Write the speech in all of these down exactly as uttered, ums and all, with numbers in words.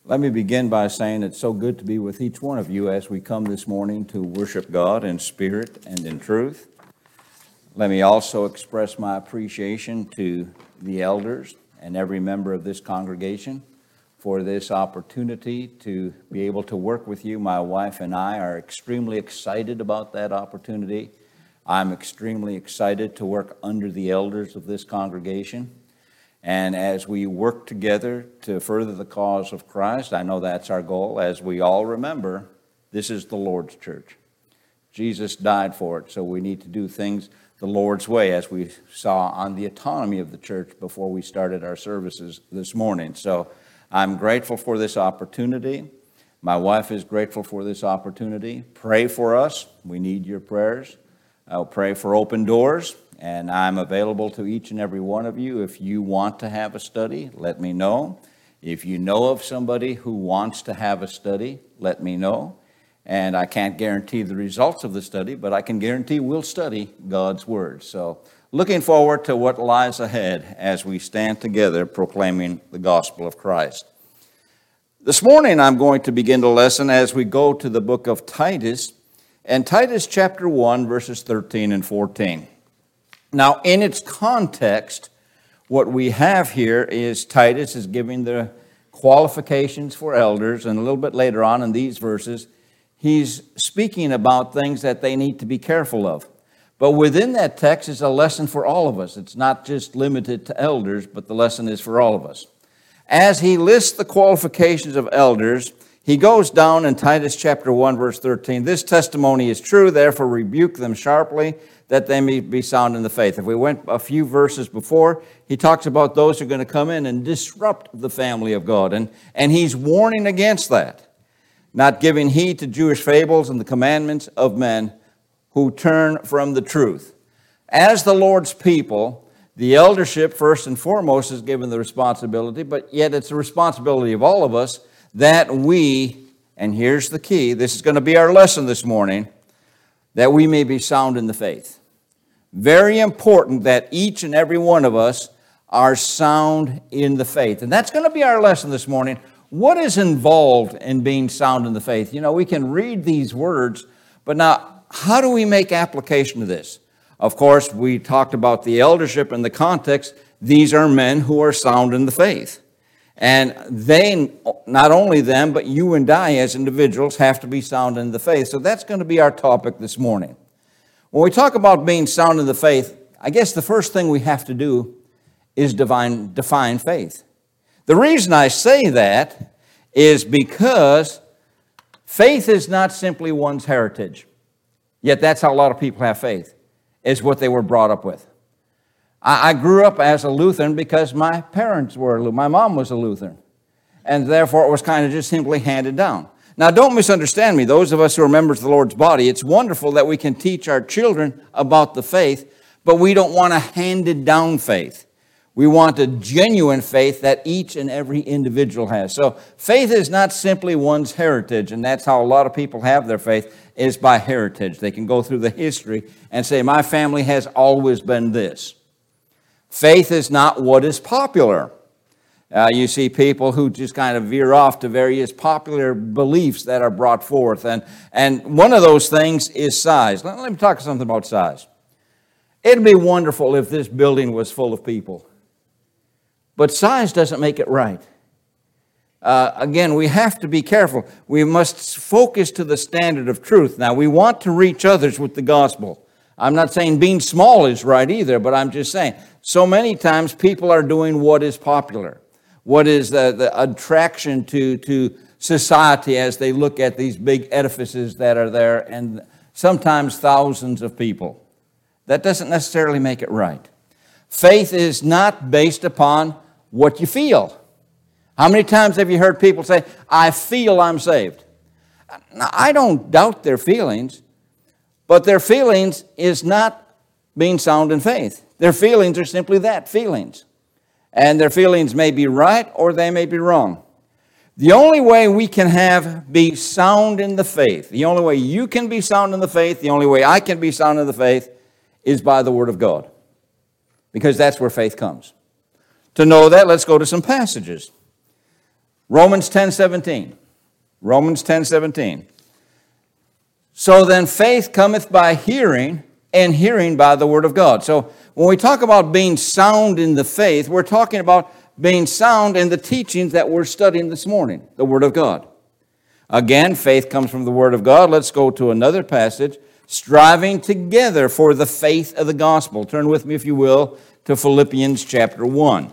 Let me begin by saying it's so good to be with each one of you as we come this morning to worship God in spirit and in truth. Let me also express my appreciation to the elders and every member of this congregation for this opportunity to be able to work with you. My wife and I are extremely excited about that opportunity. I'm extremely excited to work under the elders of this congregation. And as we work together to further the cause of Christ, I know that's our goal. As we all remember, this is the Lord's church. Jesus died for it, so we need to do things the Lord's way, as we saw on the autonomy of the church before we started our services this morning. So I'm grateful for this opportunity. My wife is grateful for this opportunity. Pray for us. We need your prayers. I'll pray for open doors. And I'm available to each and every one of you. If you want to have a study, let me know. If you know of somebody who wants to have a study, let me know. And I can't guarantee the results of the study, but I can guarantee we'll study God's Word. So looking forward to what lies ahead as we stand together proclaiming the gospel of Christ. This morning I'm going to begin the lesson as we go to the book of Titus, and Titus chapter one, verses thirteen and fourteen. Now, in its context, what we have here is Titus is giving the qualifications for elders, and a little bit later on in these verses, he's speaking about things that they need to be careful of. But within that text is a lesson for all of us. It's not just limited to elders, but the lesson is for all of us. As he lists the qualifications of elders, he goes down in Titus chapter one, verse thirteen, "This testimony is true, therefore rebuke them sharply, that they may be sound in the faith." If we went a few verses before, he talks about those who are going to come in and disrupt the family of God. And, and he's warning against that, not giving heed to Jewish fables and the commandments of men who turn from the truth. As the Lord's people, the eldership, first and foremost, is given the responsibility, but yet it's the responsibility of all of us that we, and here's the key, this is going to be our lesson this morning, that we may be sound in the faith. Very important that each and every one of us are sound in the faith. And that's going to be our lesson this morning. What is involved in being sound in the faith? You know, we can read these words, but now, how do we make application to this? Of course, we talked about the eldership in the context. These are men who are sound in the faith. And they, not only them, but you and I as individuals have to be sound in the faith. So that's going to be our topic this morning. When we talk about being sound in the faith, I guess the first thing we have to do is define, define faith. The reason I say that is because faith is not simply one's heritage. Yet that's how a lot of people have faith, is what they were brought up with. I grew up as a Lutheran because my parents were, my mom was a Lutheran. And therefore it was kind of just simply handed down. Now don't misunderstand me. Those of us who are members of the Lord's body, it's wonderful that we can teach our children about the faith, but we don't want a handed down faith. We want a genuine faith that each and every individual has. So faith is not simply one's heritage, and that's how a lot of people have their faith, is by heritage. They can go through the history and say, my family has always been this. Faith is not what is popular. Uh, you see people who just kind of veer off to various popular beliefs that are brought forth. And, and one of those things is size. Let, let me talk something about size. It'd be wonderful if this building was full of people. But size doesn't make it right. Uh, again, we have to be careful. We must focus to the standard of truth. Now, we want to reach others with the gospel. I'm not saying being small is right either, but I'm just saying so many times people are doing what is popular, what is the, the attraction to, to society as they look at these big edifices that are there, and sometimes thousands of people. That doesn't necessarily make it right. Faith is not based upon what you feel. How many times have you heard people say, I feel I'm saved? Now, I don't doubt their feelings. But their feelings is not being sound in faith. Their feelings are simply that, feelings. And their feelings may be right or they may be wrong. The only way we can have be sound in the faith, the only way you can be sound in the faith, the only way I can be sound in the faith is by the Word of God. Because that's where faith comes. To know that, let's go to some passages. Romans ten seventeen. Romans ten seventeen. So then faith cometh by hearing, and hearing by the word of God. So when we talk about being sound in the faith, we're talking about being sound in the teachings that we're studying this morning, the word of God. Again, faith comes from the word of God. Let's go to another passage. Striving together for the faith of the gospel. Turn with me, if you will, to Philippians chapter one.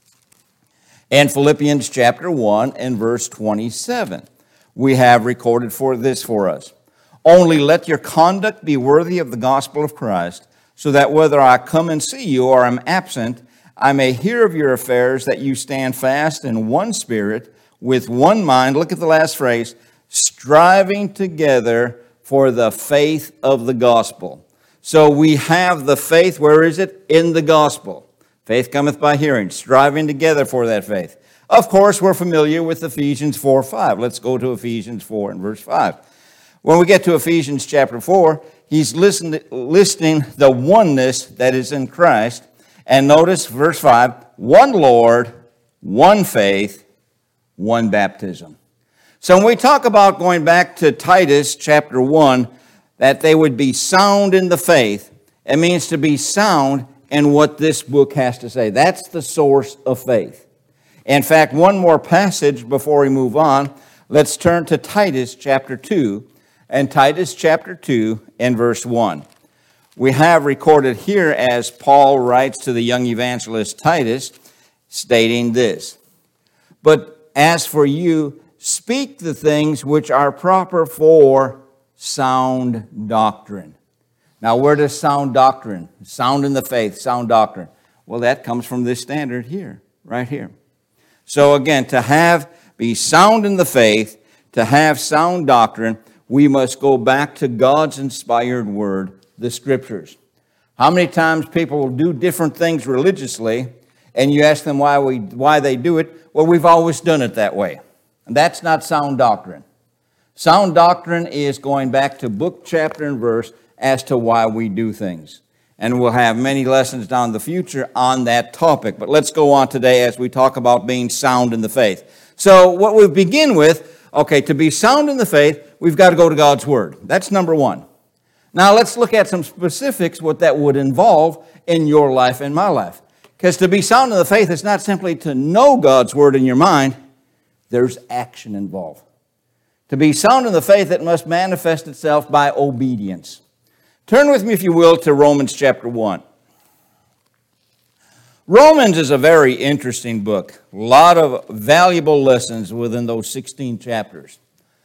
And Philippians chapter one and verse twenty-seven. We have recorded for this for us. Only let your conduct be worthy of the gospel of Christ, so that whether I come and see you or am absent, I may hear of your affairs, that you stand fast in one spirit, with one mind. Look at the last phrase, striving together for the faith of the gospel. So we have the faith, where is it? In the gospel. Faith cometh by hearing, striving together for that faith. Of course, we're familiar with Ephesians four five. Let's go to Ephesians four and verse five. When we get to Ephesians chapter four, he's listing the oneness that is in Christ. And notice verse five, one Lord, one faith, one baptism. So when we talk about going back to Titus chapter one, that they would be sound in the faith, it means to be sound in what this book has to say. That's the source of faith. In fact, one more passage before we move on. Let's turn to Titus chapter two, and Titus chapter two and verse one. We have recorded here as Paul writes to the young evangelist Titus, stating this, but as for you, speak the things which are proper for sound doctrine. Now, where does sound doctrine, sound in the faith, sound doctrine? Well, that comes from this standard here, right here. So again, to have, be sound in the faith, to have sound doctrine, we must go back to God's inspired word, the Scriptures. How many times people will do different things religiously, and you ask them why we why they do it? Well, we've always done it that way. And that's not sound doctrine. Sound doctrine is going back to book, chapter, and verse as to why we do things. And we'll have many lessons down the future on that topic. But let's go on today as we talk about being sound in the faith. So what we begin with, okay, to be sound in the faith, we've got to go to God's Word. That's number one. Now let's look at some specifics, what that would involve in your life and my life. Because to be sound in the faith is not simply to know God's Word in your mind. There's action involved. To be sound in the faith, it must manifest itself by obedience. Turn with me, if you will, to Romans chapter one. Romans is a very interesting book. A lot of valuable lessons within those sixteen chapters.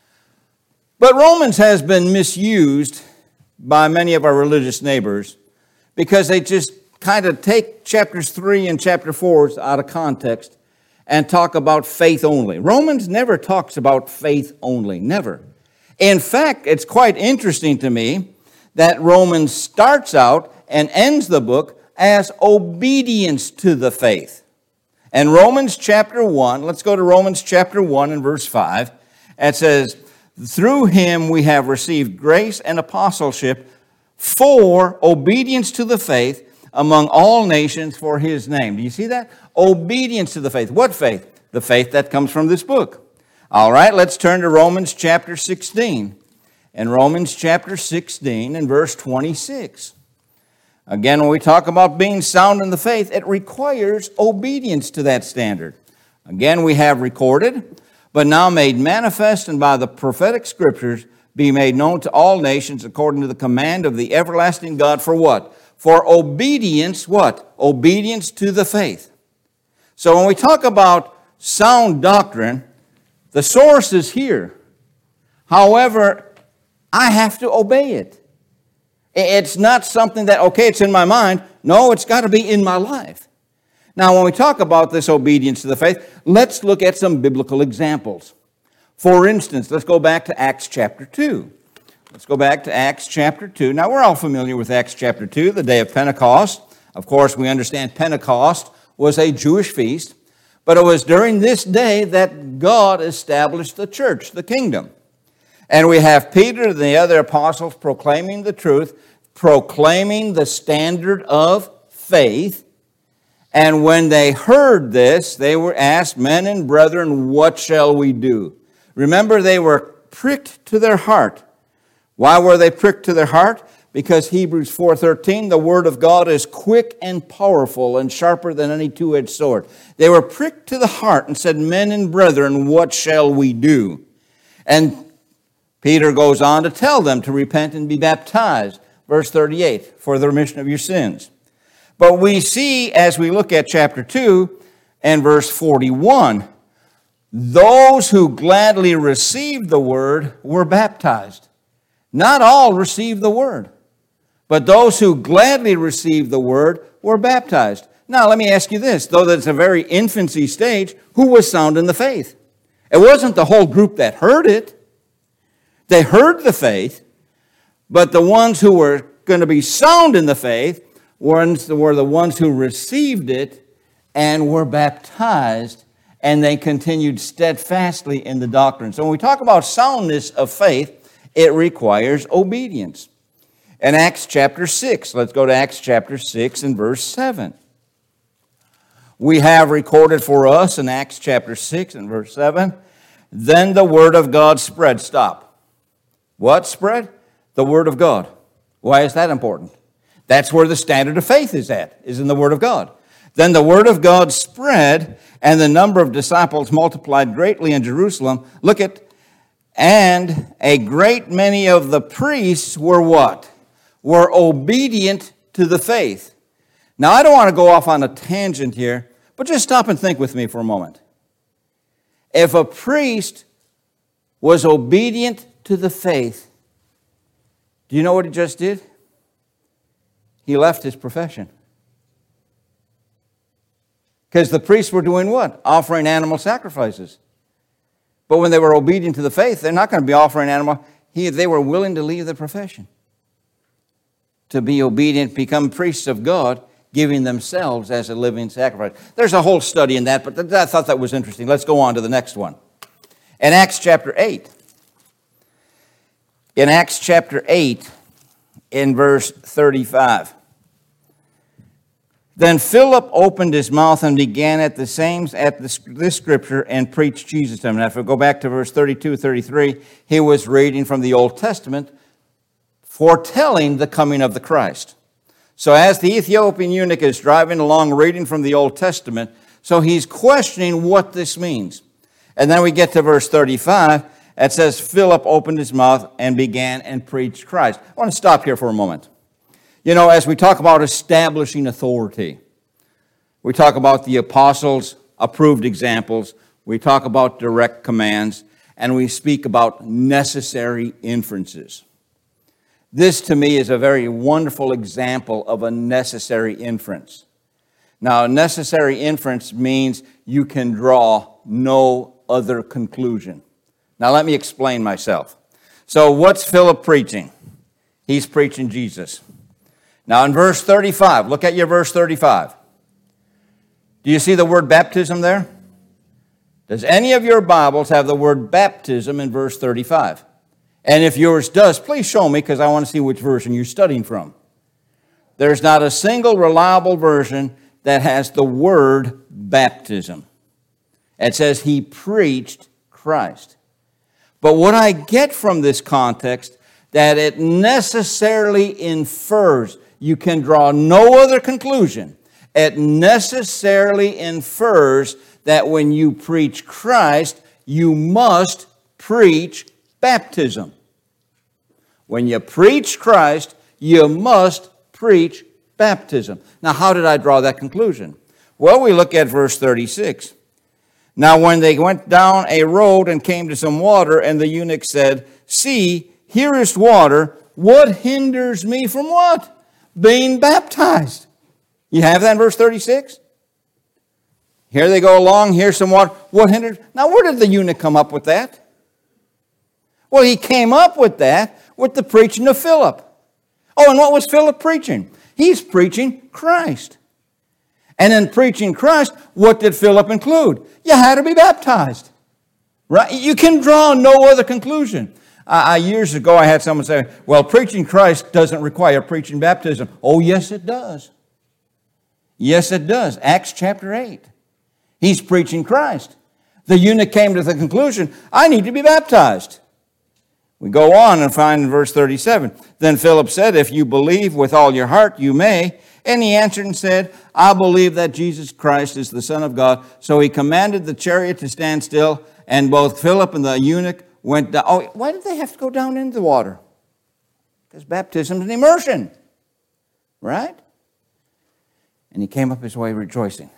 But Romans has been misused by many of our religious neighbors because they just kind of take chapters three and chapter four out of context and talk about faith only. Romans never talks about faith only, never. In fact, it's quite interesting to me that Romans starts out and ends the book as obedience to the faith. And Romans chapter one, let's go to Romans chapter one and verse five. It says, through him we have received grace and apostleship for obedience to the faith among all nations for his name. Do you see that? Obedience to the faith. What faith? The faith that comes from this book. All right, let's turn to Romans chapter sixteen. In Romans chapter sixteen and verse twenty-six. Again, when we talk about being sound in the faith, it requires obedience to that standard. Again, we have recorded, but now made manifest and by the prophetic scriptures be made known to all nations according to the command of the everlasting God for what? For obedience, what? Obedience to the faith. So when we talk about sound doctrine, the source is here. However, I have to obey it. It's not something that, okay, it's in my mind. No, it's got to be in my life. Now, when we talk about this obedience to the faith, let's look at some biblical examples. For instance, let's go back to Acts chapter two. Let's go back to Acts chapter two. Now, we're all familiar with Acts chapter two, the day of Pentecost. Of course, we understand Pentecost was a Jewish feast, but it was during this day that God established the church, the kingdom. And we have Peter and the other apostles proclaiming the truth, proclaiming the standard of faith. And when they heard this, they were asked, men and brethren, what shall we do? Remember, they were pricked to their heart. Why were they pricked to their heart? Because Hebrews four thirteen, the word of God is quick and powerful and sharper than any two-edged sword. They were pricked to the heart and said, men and brethren, what shall we do? And Peter goes on to tell them to repent and be baptized. Verse thirty-eight, for the remission of your sins. But we see, as we look at chapter two and verse forty-one, those who gladly received the word were baptized. Not all received the word, but those who gladly received the word were baptized. Now, let me ask you this. Though that's a very infancy stage, who was sound in the faith? It wasn't the whole group that heard it. They heard the faith, but the ones who were going to be sound in the faith were the ones who received it and were baptized, and they continued steadfastly in the doctrine. So when we talk about soundness of faith, it requires obedience. In Acts chapter six, let's go to Acts chapter six and verse seven. We have recorded for us in Acts chapter six and verse seven, then the word of God spread. Stop. What spread? The word of God. Why is that important? That's where the standard of faith is at, is in the word of God. Then the word of God spread, and the number of disciples multiplied greatly in Jerusalem. Look at, and a great many of the priests were what? Were obedient to the faith. Now, I don't want to go off on a tangent here, but just stop and think with me for a moment. If a priest was obedient to the faith, do you know what he just did? He left his profession. Because the priests were doing what? Offering animal sacrifices. But when they were obedient to the faith, they're not going to be offering animal. He, they were willing to leave the profession. To be obedient, become priests of God, giving themselves as a living sacrifice. There's a whole study in that, but I thought that was interesting. Let's go on to the next one. In Acts chapter eight. In Acts chapter eight, in verse thirty-five. Then Philip opened his mouth and began at the same at this, this scripture and preached Jesus to him. Now, if we go back to verse thirty-two, thirty-three, he was reading from the Old Testament, foretelling the coming of the Christ. So as the Ethiopian eunuch is driving along reading from the Old Testament, so he's questioning what this means. And then we get to verse thirty-five. It says, Philip opened his mouth and began and preached Christ. I want to stop here for a moment. You know, as we talk about establishing authority, we talk about the apostles' approved examples, we talk about direct commands, and we speak about necessary inferences. This, to me, is a very wonderful example of a necessary inference. Now, a necessary inference means you can draw no other conclusion. Now, let me explain myself. So, what's Philip preaching? He's preaching Jesus. Now, in verse thirty-five, look at your verse thirty-five. Do you see the word baptism there? Does any of your Bibles have the word baptism in verse thirty-five? And if yours does, please show me, because I want to see which version you're studying from. There's not a single reliable version that has the word baptism. It says he preached Christ. But what I get from this context, that it necessarily infers, you can draw no other conclusion. It necessarily infers that when you preach Christ, you must preach baptism. When you preach Christ, you must preach baptism. Now, how did I draw that conclusion? Well, we look at verse thirty-six. Now, when they went down a road and came to some water, and the eunuch said, see, here is water. What hinders me from what? Being baptized. You have that in verse thirty-six? Here they go along, here's some water. What hinders? Now, where did the eunuch come up with that? Well, he came up with that with the preaching of Philip. Oh, and what was Philip preaching? He's preaching Christ. And in preaching Christ, what did Philip include? You had to be baptized. Right? You can draw no other conclusion. I, I, years ago, I had someone say, well, preaching Christ doesn't require preaching baptism. Oh, yes, it does. Yes, it does. Acts chapter eight. He's preaching Christ. The eunuch came to the conclusion, I need to be baptized. We go on and find in verse thirty-seven, then Philip said, if you believe with all your heart, you may. And he answered and said, I believe that Jesus Christ is the Son of God. So he commanded the chariot to stand still, and both Philip and the eunuch went down. Oh, why did they have to go down into the water? Because baptism is an immersion, right? And he came up his way rejoicing.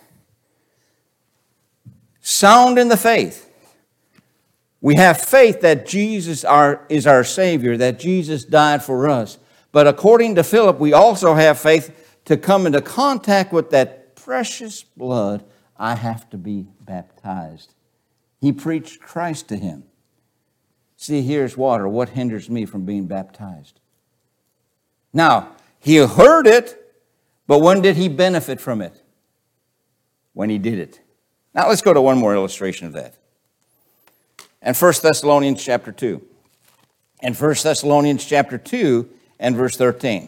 Sound in the faith. We have faith that Jesus are, is our Savior, that Jesus died for us. But according to Philip, we also have faith to come into contact with that precious blood. I have to be baptized. He preached Christ to him. See, here's water. What hinders me from being baptized? Now, he heard it, but when did he benefit from it? When he did it. Now, let's go to one more illustration of that. And First Thessalonians chapter two. And First Thessalonians chapter two and verse thirteen.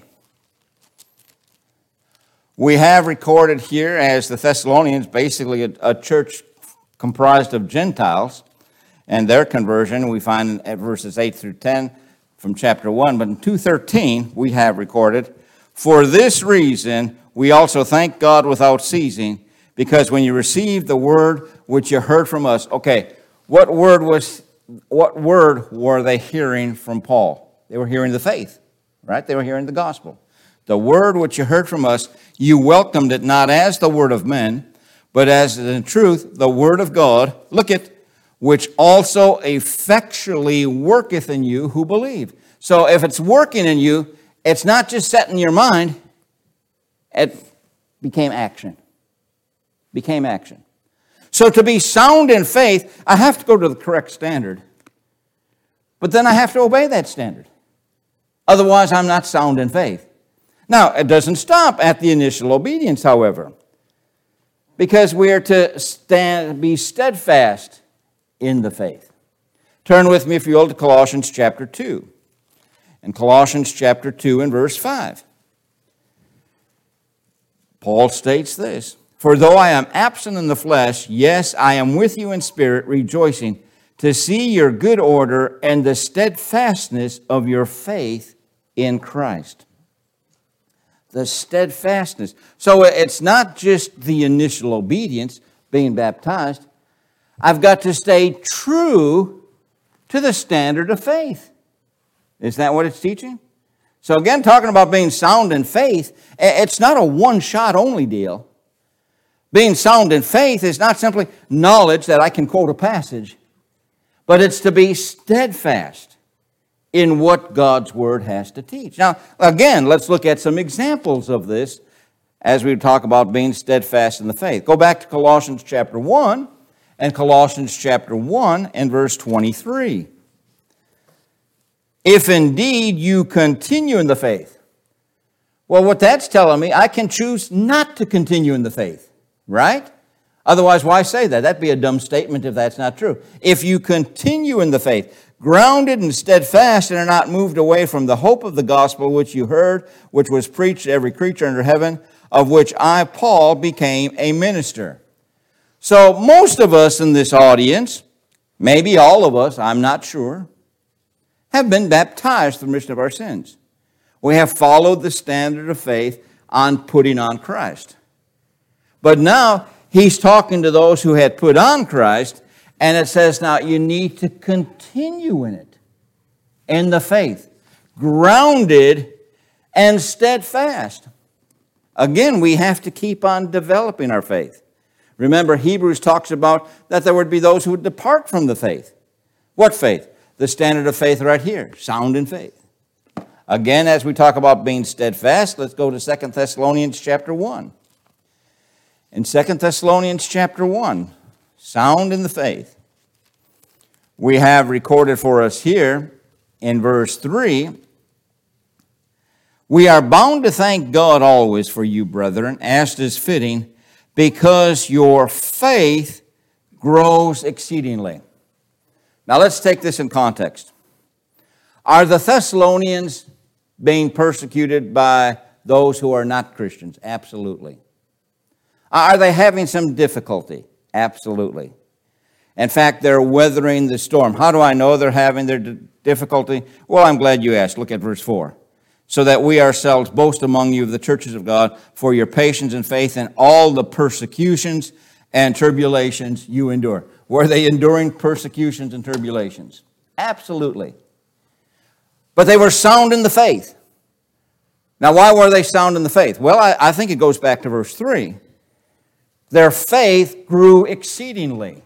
We have recorded here as the Thessalonians, basically a, a church comprised of Gentiles, and their conversion we find at verses eight through ten from chapter one. But in two thirteen we have recorded, for this reason we also thank God without ceasing, because when you received the word which you heard from us. Okay, what word was what word were they hearing from Paul? They were hearing the faith, right? They were hearing the gospel. The word which you heard from us, you welcomed it not as the word of men, but as in truth the word of God. Look at, which also effectually worketh in you who believe. So if it's working in you, it's not just set in your mind. It became action. Became action. So to be sound in faith, I have to go to the correct standard. But then I have to obey that standard. Otherwise, I'm not sound in faith. Now, it doesn't stop at the initial obedience, however, because we are to stand, be steadfast in the faith. Turn with me, if you will, to Colossians chapter two. In Colossians chapter two and verse five, Paul states this, for though I am absent in the flesh, yes, I am with you in spirit, rejoicing to see your good order and the steadfastness of your faith in Christ. The steadfastness. So it's not just the initial obedience, being baptized. I've got to stay true to the standard of faith. Is that what it's teaching? So again, talking about being sound in faith, it's not a one-shot only deal. Being sound in faith is not simply knowledge that I can quote a passage, but it's to be steadfast in what God's Word has to teach. Now, again, let's look at some examples of this as we talk about being steadfast in the faith. Go back to Colossians chapter one and Colossians chapter one and verse twenty-three. If indeed you continue in the faith. Well, what that's telling me, I can choose not to continue in the faith, right? Otherwise, why say that? That'd be a dumb statement if that's not true. If you continue in the faith, grounded and steadfast, and are not moved away from the hope of the gospel which you heard, which was preached to every creature under heaven, of which I, Paul, became a minister. So most of us in this audience, maybe all of us, I'm not sure, have been baptized for the remission of our sins. We have followed the standard of faith on putting on Christ. But now he's talking to those who had put on Christ, and it says now you need to continue in it, in the faith, grounded and steadfast. Again, we have to keep on developing our faith. Remember, Hebrews talks about that there would be those who would depart from the faith. What faith? The standard of faith right here, sound in faith. Again, as we talk about being steadfast, let's go to Second Thessalonians chapter one. In Second Thessalonians chapter one, sound in the faith, we have recorded for us here in verse three, we are bound to thank God always for you, brethren, as is fitting, because your faith grows exceedingly. Now let's take this in context. Are the Thessalonians being persecuted by those who are not Christians? Absolutely. Are they having some difficulty? Absolutely. In fact, they're weathering the storm. How do I know they're having their d- difficulty? Well, I'm glad you asked. Look at verse four. So that we ourselves boast among you of the churches of God for your patience and faith in all the persecutions and tribulations you endure. Were they enduring persecutions and tribulations? Absolutely. But they were sound in the faith. Now, why were they sound in the faith? Well, I, I think it goes back to verse three. Their faith grew exceedingly.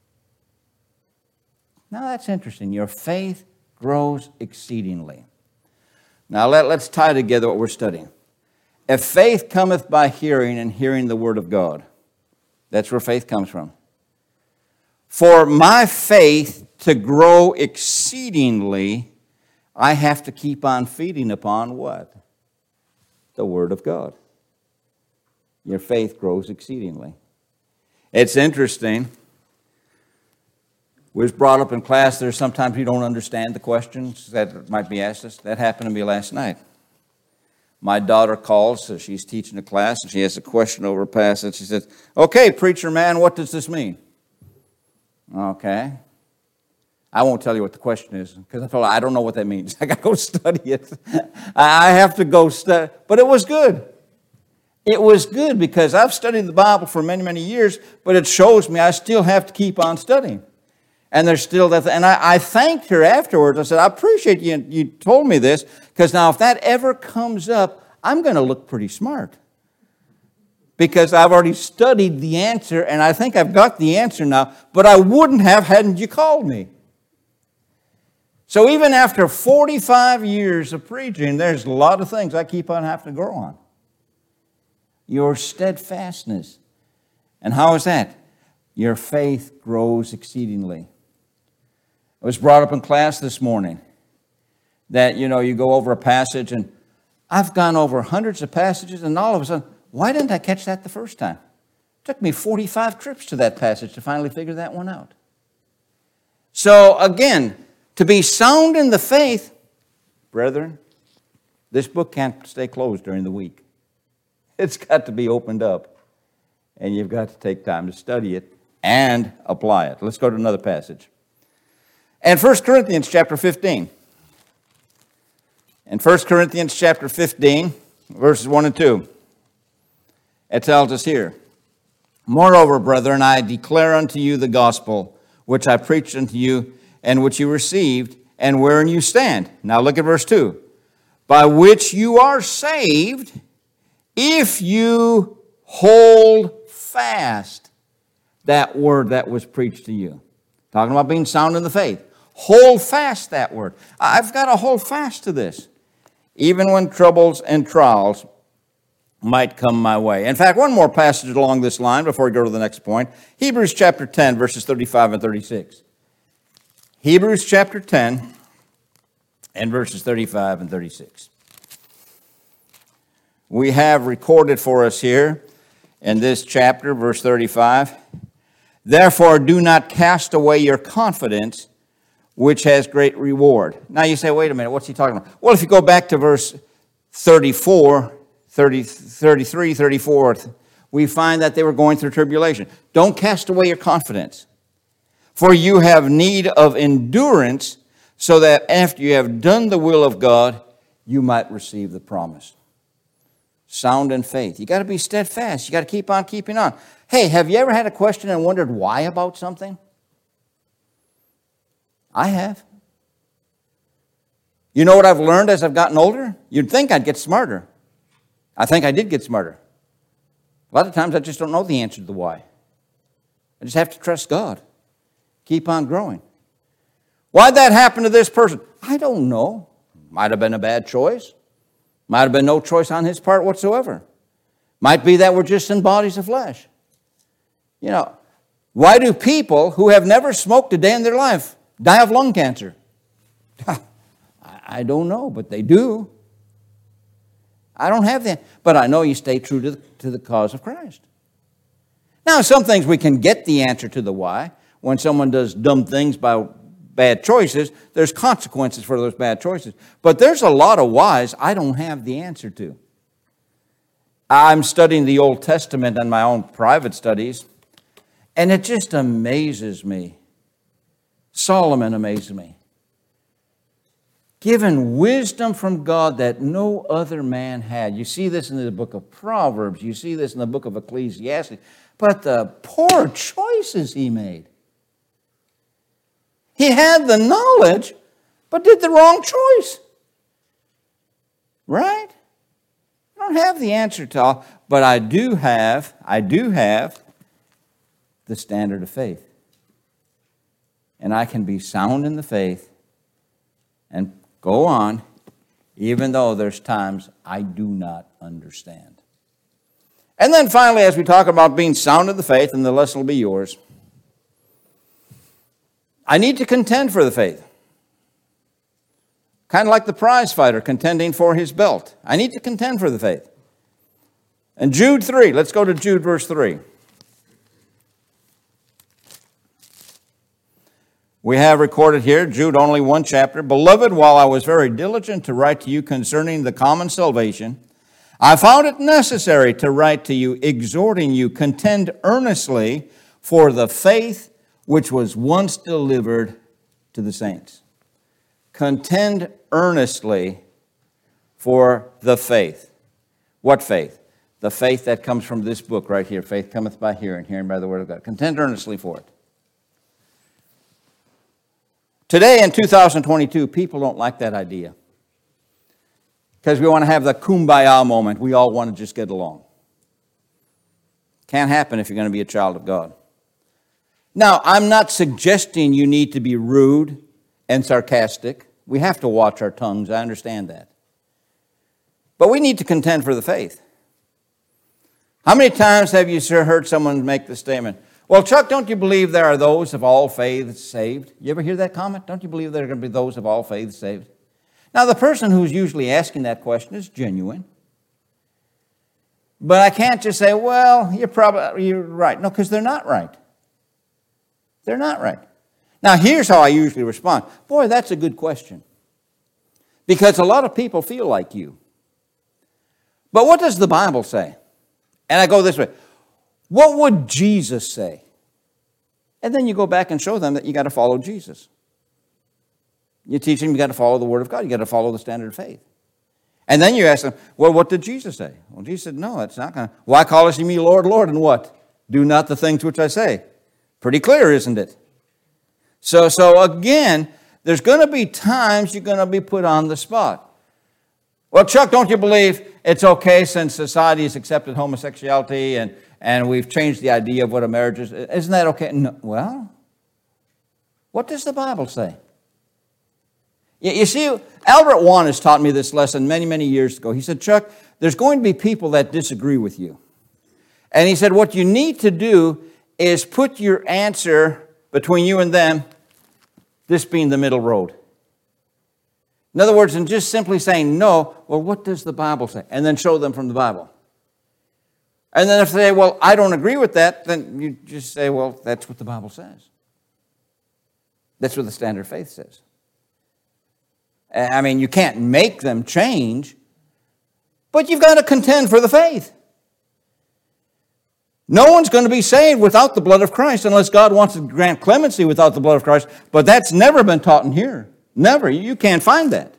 Now, that's interesting. Your faith grows exceedingly. Now, let, let's tie together what we're studying. If faith cometh by hearing, and hearing the word of God, that's where faith comes from. For my faith to grow exceedingly, I have to keep on feeding upon what? The word of God. Your faith grows exceedingly. It's interesting. We was brought up in class, there's sometimes you don't understand the questions that might be asked us. That happened to me last night. My daughter calls, so she's teaching a class, and she has a question over a passage. She says, okay, preacher man, what does this mean? Okay. I won't tell you what the question is, because I told her, I don't know what that means. I got to go study it. I have to go study. But it was good. It was good because I've studied the Bible for many, many years, but it shows me I still have to keep on studying. And there's still that, and I, I thanked her afterwards. I said, I appreciate you, you told me this, because now if that ever comes up, I'm going to look pretty smart. Because I've already studied the answer, and I think I've got the answer now, but I wouldn't have hadn't you called me. So even after forty-five years of preaching, there's a lot of things I keep on having to grow on. Your steadfastness. And how is that? Your faith grows exceedingly. I was brought up in class this morning that, you know, you go over a passage, and I've gone over hundreds of passages, and all of a sudden, why didn't I catch that the first time? It took me forty-five trips to that passage to finally figure that one out. So again, to be sound in the faith, brethren, this book can't stay closed during the week. It's got to be opened up, and you've got to take time to study it and apply it. Let's go to another passage. And First Corinthians chapter fifteen. In First Corinthians chapter fifteen, verses one and two, it tells us here, moreover, brethren, I declare unto you the gospel, which I preached unto you, and which you received, and wherein you stand. Now look at verse two. By which you are saved, if you hold fast that word that was preached to you. Talking about being sound in the faith. Hold fast that word. I've got to hold fast to this, even when troubles and trials might come my way. In fact, one more passage along this line before we go to the next point. Hebrews chapter ten, verses thirty-five and thirty-six. Hebrews chapter ten and verses thirty-five and thirty-six. We have recorded for us here in this chapter, verse thirty-five, therefore do not cast away your confidence, which has great reward. Now you say, wait a minute, what's he talking about? Well, if you go back to verse thirty-four, thirty, thirty-three, thirty-four, we find that they were going through tribulation. Don't cast away your confidence. For you have need of endurance, so that after you have done the will of God, you might receive the promise. Sound in faith. You got to be steadfast. You got to keep on keeping on. Hey, have you ever had a question and wondered why about something? I have. You know what I've learned as I've gotten older? You'd think I'd get smarter. I think I did get smarter. A lot of times I just don't know the answer to the why. I just have to trust God. Keep on growing. Why'd that happen to this person? I don't know. Might have been a bad choice. Might have been no choice on his part whatsoever. Might be that we're just in bodies of flesh. You know, why do people who have never smoked a day in their life die of lung cancer? I don't know, but they do. I don't have that. But I know you stay true to the, to the cause of Christ. Now, some things we can get the answer to the why. When someone does dumb things by bad choices, there's consequences for those bad choices. But there's a lot of whys I don't have the answer to. I'm studying the Old Testament in my own private studies, and it just amazes me. Solomon amazes me. Given wisdom from God that no other man had. You see this in the book of Proverbs. You see this in the book of Ecclesiastes. But the poor choices he made. He had the knowledge, but did the wrong choice. Right? I don't have the answer to all, but I do have, I do have the standard of faith. And I can be sound in the faith and go on, even though there's times I do not understand. And then finally, as we talk about being sound in the faith, and the lesson will be yours, I need to contend for the faith. Kind of like the prize fighter contending for his belt. I need to contend for the faith. And Jude three, let's go to Jude verse three. We have recorded here, Jude, only one chapter. Beloved, while I was very diligent to write to you concerning the common salvation, I found it necessary to write to you, exhorting you, contend earnestly for the faith which was once delivered to the saints. Contend earnestly for the faith. What faith? The faith that comes from this book right here. Faith cometh by hearing, hearing by the word of God. Contend earnestly for it. Today in two thousand twenty-two, people don't like that idea. Because we want to have the kumbaya moment. We all want to just get along. Can't happen if you're going to be a child of God. Now, I'm not suggesting you need to be rude and sarcastic. We have to watch our tongues. I understand that. But we need to contend for the faith. How many times have you heard someone make the statement, well, Chuck, don't you believe there are those of all faiths saved? You ever hear that comment? Don't you believe there are going to be those of all faiths saved? Now, the person who's usually asking that question is genuine. But I can't just say, well, you're probably you're right. No, because they're not right. They're not right. Now, here's how I usually respond. Boy, that's a good question. Because a lot of people feel like you. But what does the Bible say? And I go this way. What would Jesus say? And then you go back and show them that you got to follow Jesus. You teach them you got to follow the Word of God. You got to follow the standard of faith. And then you ask them, well, what did Jesus say? Well, Jesus said, no, it's not going to. Why callest ye me Lord, Lord, and what? Do not the things which I say. Pretty clear, isn't it? So, so again, there's going to be times you're going to be put on the spot. Well, Chuck, don't you believe it's okay since society has accepted homosexuality and, and we've changed the idea of what a marriage is? Isn't that okay? No. Well, what does the Bible say? You, you see, Albert Wan has taught me this lesson many, many years ago. He said, Chuck, there's going to be people that disagree with you. And he said, what you need to do is put your answer between you and them, this being the middle road. In other words, in just simply saying no, well, what does the Bible say? And then show them from the Bible. And then if they say, well, I don't agree with that, then you just say, well, that's what the Bible says. That's what the standard of faith says. I mean, you can't make them change, but you've got to contend for the faith. No one's going to be saved without the blood of Christ unless God wants to grant clemency without the blood of Christ, but that's never been taught in here. Never. You can't find that.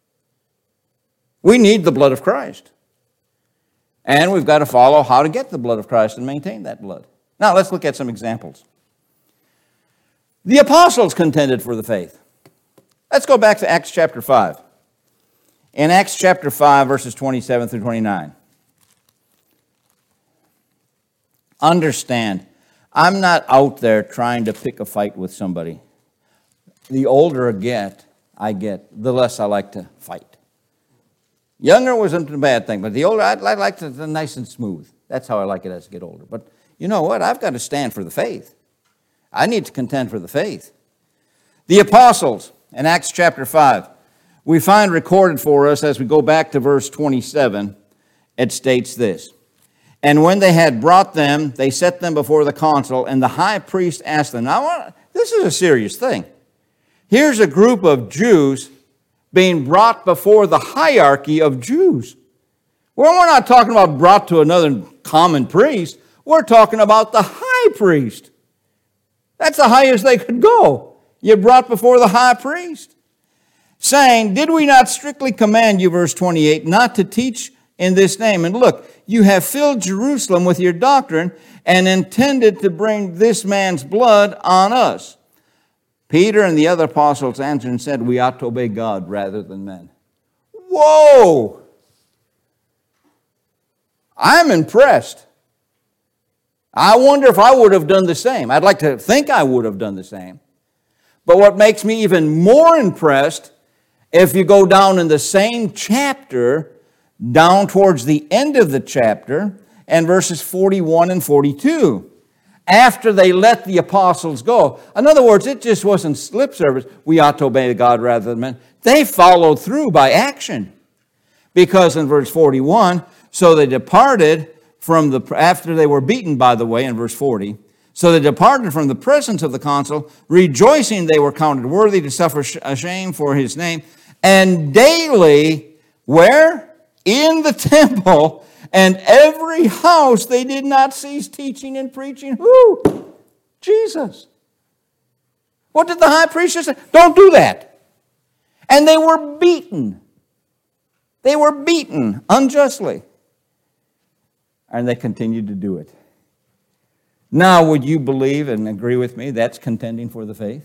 We need the blood of Christ. And we've got to follow how to get the blood of Christ and maintain that blood. Now, let's look at some examples. The apostles contended for the faith. Let's go back to Acts chapter five. In Acts chapter five, verses twenty-seven through twenty-nine. Understand, I'm not out there trying to pick a fight with somebody. The older I get, I get, the less I like to fight. Younger wasn't a bad thing, but the older, I like it nice and smooth. That's how I like it as I get older. But you know what? I've got to stand for the faith. I need to contend for the faith. The apostles, in Acts chapter five, we find recorded for us as we go back to verse twenty-seven, it states this. And when they had brought them, they set them before the council, and the high priest asked them. Now, this is a serious thing. Here's a group of Jews being brought before the hierarchy of Jews. Well, we're not talking about brought to another common priest. We're talking about the high priest. That's the highest they could go. You're brought before the high priest. Saying, did we not strictly command you, verse twenty-eight, not to teach in this name? And look, you have filled Jerusalem with your doctrine and intended to bring this man's blood on us. Peter and the other apostles answered and said, we ought to obey God rather than men. Whoa! I'm impressed. I wonder if I would have done the same. I'd like to think I would have done the same. But what makes me even more impressed, if you go down in the same chapter, down towards the end of the chapter, and verses forty-one and forty-two, after they let the apostles go. In other words, it just wasn't lip service. We ought to obey God rather than men. They followed through by action. Because in verse forty-one, so they departed from the, after they were beaten, by the way, in verse forty, so they departed from the presence of the council, rejoicing they were counted worthy to suffer shame for his name, and daily, where? In the temple, and every house they did not cease teaching and preaching. Who? Jesus. What did the high priest say? Don't do that. And they were beaten. They were beaten unjustly. And they continued to do it. Now, would you believe and agree with me that's contending for the faith?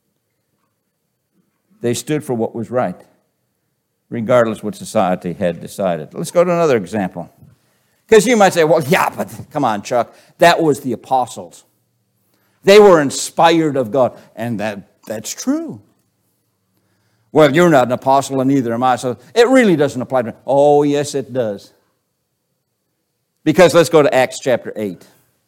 They stood for what was right, regardless what society had decided. Let's go to another example. Because you might say, well, yeah, but come on, Chuck, that was the apostles. They were inspired of God, and that, that's true. Well, you're not an apostle, and neither am I, so it really doesn't apply to me. Oh, yes, it does. Because let's go to Acts chapter eight.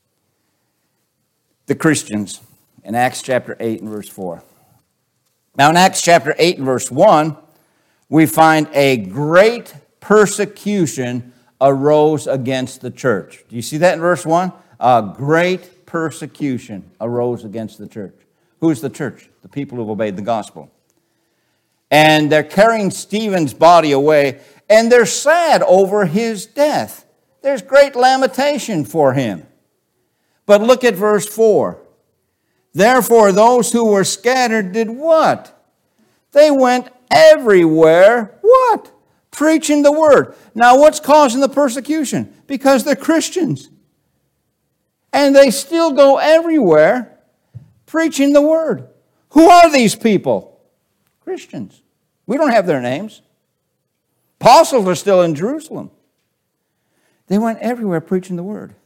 The Christians in Acts chapter eight and verse four. Now in Acts chapter eight and verse one, we find a great persecution arose against the church. Do you see that in verse one? A great persecution arose against the church. Who's the church? The people who've obeyed the gospel. And they're carrying Stephen's body away, and they're sad over his death. There's great lamentation for him. But look at verse four. Therefore, those who were scattered did what? They went everywhere. What? Preaching the word. Now, what's causing the persecution? Because they're Christians. And they still go everywhere preaching the word. Who are these people? Christians. We don't have their names. Apostles are still in Jerusalem. They went everywhere preaching the word.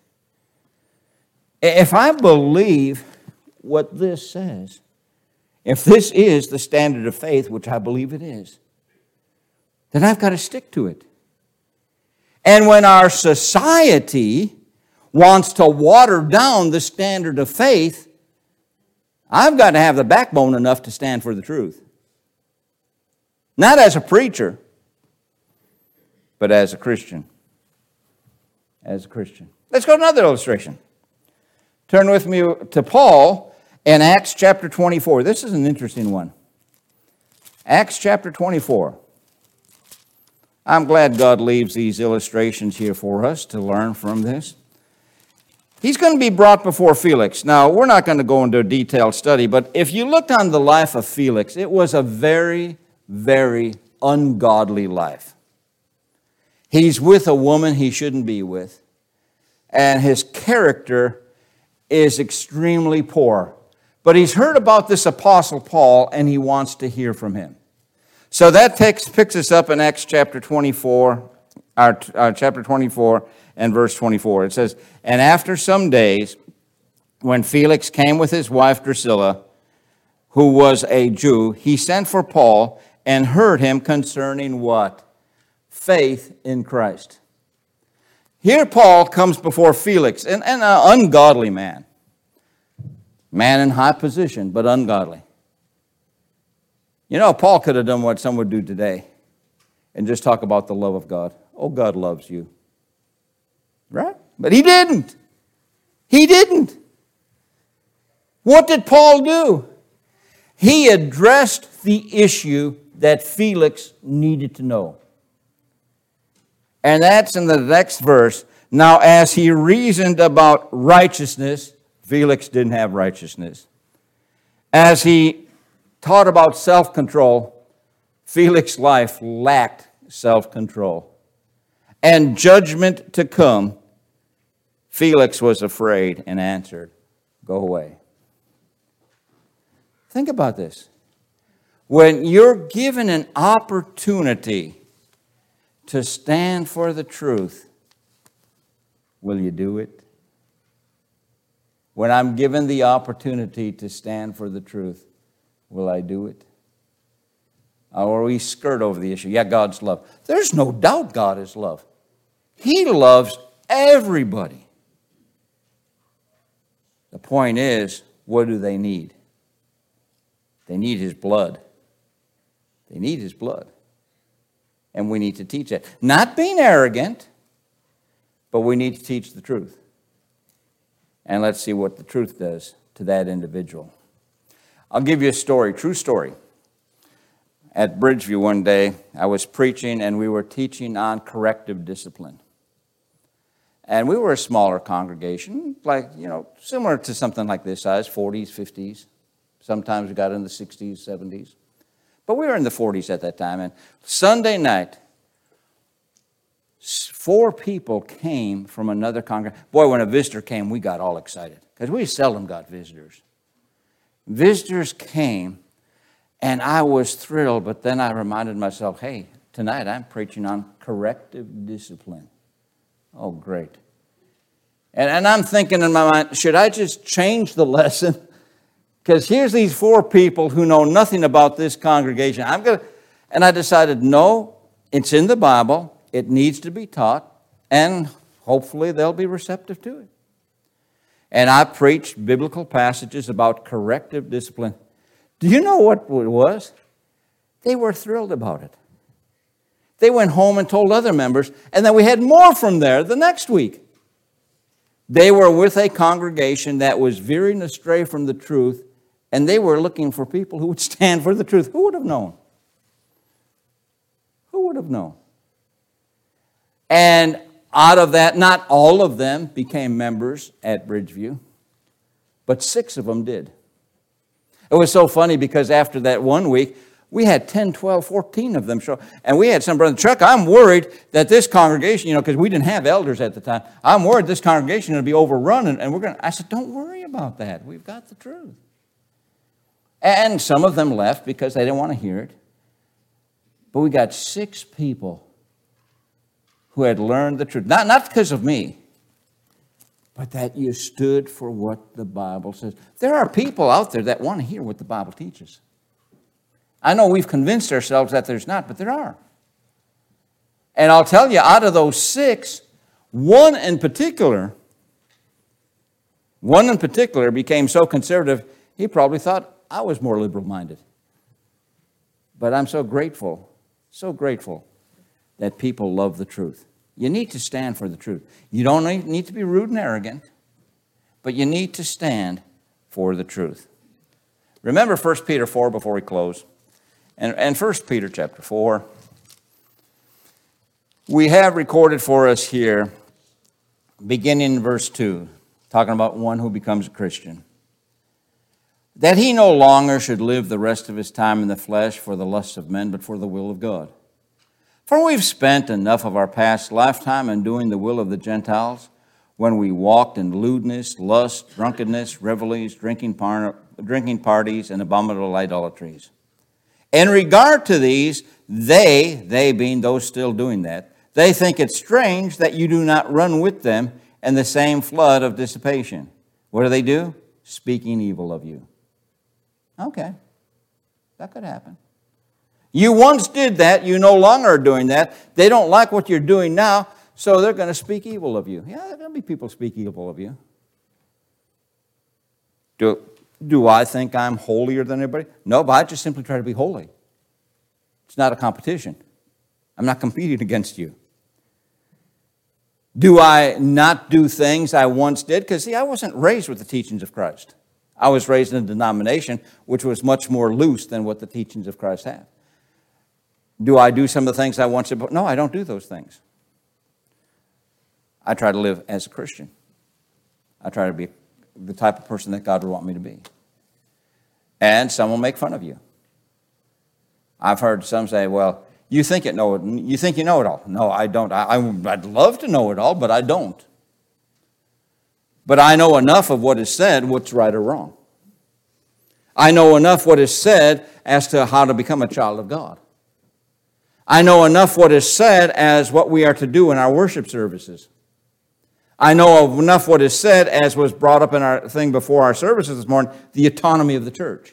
If I believe what this says, if this is the standard of faith, which I believe it is, then I've got to stick to it. And when our society wants to water down the standard of faith, I've got to have the backbone enough to stand for the truth. Not as a preacher, but as a Christian. As a Christian. Let's go to another illustration. Turn with me to Paul in Acts chapter twenty-four. This is an interesting one. Acts chapter twenty-four. I'm glad God leaves these illustrations here for us to learn from this. He's going to be brought before Felix. Now, we're not going to go into a detailed study, but if you looked on the life of Felix, it was a very, very ungodly life. He's with a woman he shouldn't be with, and his character is extremely poor. But he's heard about this apostle Paul, and he wants to hear from him. So that text picks us up in Acts chapter twenty-four, our, our chapter twenty-four and verse twenty-four. It says, and after some days, when Felix came with his wife Drusilla, who was a Jew, he sent for Paul and heard him concerning what? Faith in Christ. Here Paul comes before Felix, and, and an ungodly man. Man in high position, but ungodly. You know, Paul could have done what some would do today and just talk about the love of God. Oh, God loves you. Right? But he didn't. He didn't. What did Paul do? He addressed the issue that Felix needed to know. And that's in the next verse. Now, as he reasoned about righteousness, Felix didn't have righteousness. As he taught about self-control, Felix's life lacked self-control. And judgment to come, Felix was afraid and answered, "Go away." Think about this. When you're given an opportunity to stand for the truth, will you do it? When I'm given the opportunity to stand for the truth, will I do it? Or we skirt over the issue. Yeah, God's love. There's no doubt God is love. He loves everybody. The point is, what do they need? They need His blood. They need His blood. And we need to teach that. Not being arrogant, but we need to teach the truth. And let's see what the truth does to that individual. I'll give you a story, true story. At Bridgeview one day, I was preaching and we were teaching on corrective discipline. And we were a smaller congregation, like, you know, similar to something like this size, forties, fifties. Sometimes we got in the sixties, seventies. But we were in the forties at that time. And Sunday night, four people came from another congregation. Boy, when a visitor came, we got all excited because we seldom got visitors. Visitors came, and I was thrilled, but then I reminded myself, hey, tonight I'm preaching on corrective discipline. Oh, great. And, and I'm thinking in my mind, should I just change the lesson? Because here's these four people who know nothing about this congregation. I'm gonna, and I decided, no, it's in the Bible. It needs to be taught, and hopefully they'll be receptive to it. And I preached biblical passages about corrective discipline. Do you know what it was? They were thrilled about it. They went home and told other members, and then we had more from there the next week. They were with a congregation that was veering astray from the truth, and they were looking for people who would stand for the truth. Who would have known? Who would have known? And out of that, not all of them became members at Bridgeview, but six of them did. It was so funny because after that one week, we had ten, twelve, fourteen of them show. And we had some brother, Chuck, I'm worried that this congregation, you know, because we didn't have elders at the time, I'm worried this congregation is going to be overrun, and, and we're going to, I said, don't worry about that. We've got the truth. And some of them left because they didn't want to hear it. But we got six people who had learned the truth. Not, not because of me, but that you stood for what the Bible says. There are people out there that want to hear what the Bible teaches. I know we've convinced ourselves that there's not, but there are. And I'll tell you, out of those six, one in particular, one in particular became so conservative, he probably thought I was more liberal-minded. But I'm so grateful, so grateful that people love the truth. You need to stand for the truth. You don't need to be rude and arrogant, but you need to stand for the truth. Remember First Peter four before we close. And, and First Peter chapter four, we have recorded for us here, beginning in verse two, talking about one who becomes a Christian, that he no longer should live the rest of his time in the flesh for the lusts of men, but for the will of God. For we've spent enough of our past lifetime in doing the will of the Gentiles, when we walked in lewdness, lust, drunkenness, revelries, drinking, par- drinking parties, and abominable idolatries. In regard to these, they, they being those still doing that, they think it strange that you do not run with them in the same flood of dissipation. What do they do? Speaking evil of you. Okay, that could happen. You once did that. You no longer are doing that. They don't like what you're doing now, so they're going to speak evil of you. Yeah, there are going to be people speak evil of you. Do, do I think I'm holier than everybody? No, but I just simply try to be holy. It's not a competition. I'm not competing against you. Do I not do things I once did? Because, see, I wasn't raised with the teachings of Christ. I was raised in a denomination which was much more loose than what the teachings of Christ have. Do I do some of the things I once did? No, I don't do those things. I try to live as a Christian. I try to be the type of person that God would want me to be. And some will make fun of you. I've heard some say, well, you think it know it, you think you know it all. No, I don't. I, I, I'd love to know it all, but I don't. But I know enough of what is said, what's right or wrong. I know enough what is said as to how to become a child of God. I know enough what is said as what we are to do in our worship services. I know enough what is said as was brought up in our thing before our services this morning, the autonomy of the church.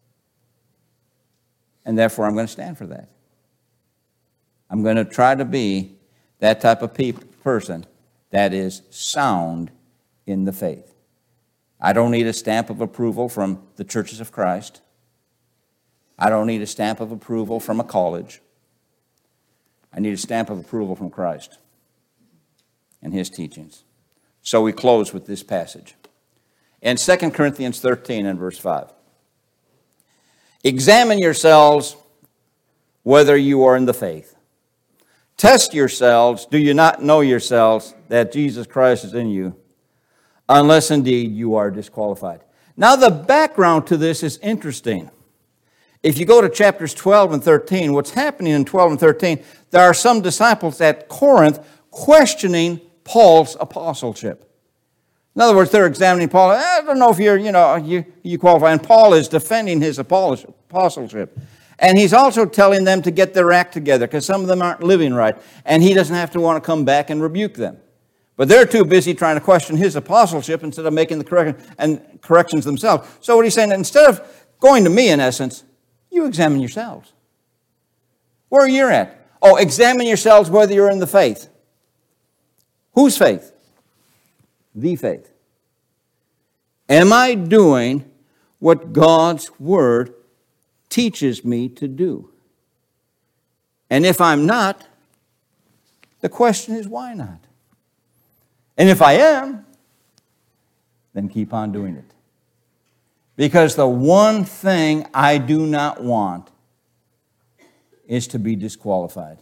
And therefore, I'm going to stand for that. I'm going to try to be that type of pe- person that is sound in the faith. I don't need a stamp of approval from the churches of Christ. I don't need a stamp of approval from a college. I need a stamp of approval from Christ and His teachings. So we close with this passage. In Second Corinthians thirteen and verse five. Examine yourselves whether you are in the faith. Test yourselves. Do you not know yourselves that Jesus Christ is in you? Unless indeed you are disqualified. Now the background to this is interesting. If you go to chapters twelve and thirteen, what's happening in twelve and thirteen, there are some disciples at Corinth questioning Paul's apostleship. In other words, they're examining Paul. I don't know if you're, you know, you, you qualify. And Paul is defending his apostleship. And he's also telling them to get their act together because some of them aren't living right. And he doesn't have to want to come back and rebuke them. But they're too busy trying to question his apostleship instead of making the correction and corrections themselves. So what he's saying, instead of going to me, in essence, you examine yourselves. Where you're at. Oh, examine yourselves whether you're in the faith. Whose faith? The faith. Am I doing what God's Word teaches me to do? And if I'm not, the question is, why not? And if I am, then keep on doing it. Because the one thing I do not want is to be disqualified.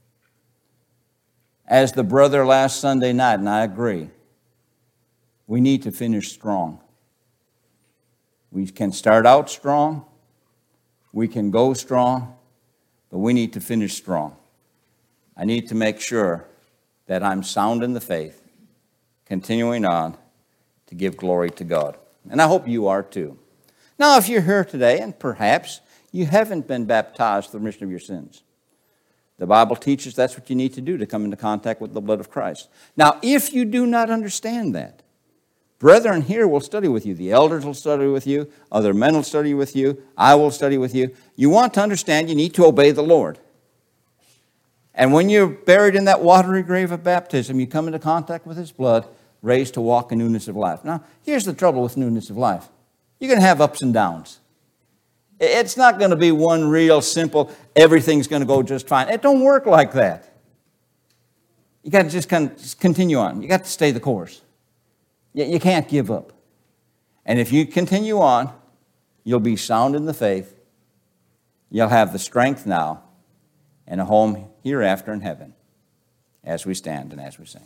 As the brother last Sunday night, and I agree, we need to finish strong. We can start out strong, we can go strong, but we need to finish strong. I need to make sure that I'm sound in the faith, continuing on to give glory to God. And I hope you are too. Now, if you're here today and perhaps you haven't been baptized for the remission of your sins, the Bible teaches that's what you need to do to come into contact with the blood of Christ. Now, if you do not understand that, brethren here will study with you. The elders will study with you. Other men will study with you. I will study with you. You want to understand, you need to obey the Lord. And when you're buried in that watery grave of baptism, you come into contact with His blood, raised to walk in newness of life. Now, here's the trouble with newness of life. You're going to have ups and downs. It's not going to be one real simple, everything's going to go just fine. It don't work like that. You got to just kind of just continue on. You got to stay the course. You can't give up. And if you continue on, you'll be sound in the faith. You'll have the strength now and a home hereafter in heaven as we stand and as we sing.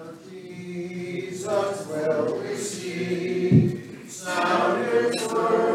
Jesus will receive sound His word.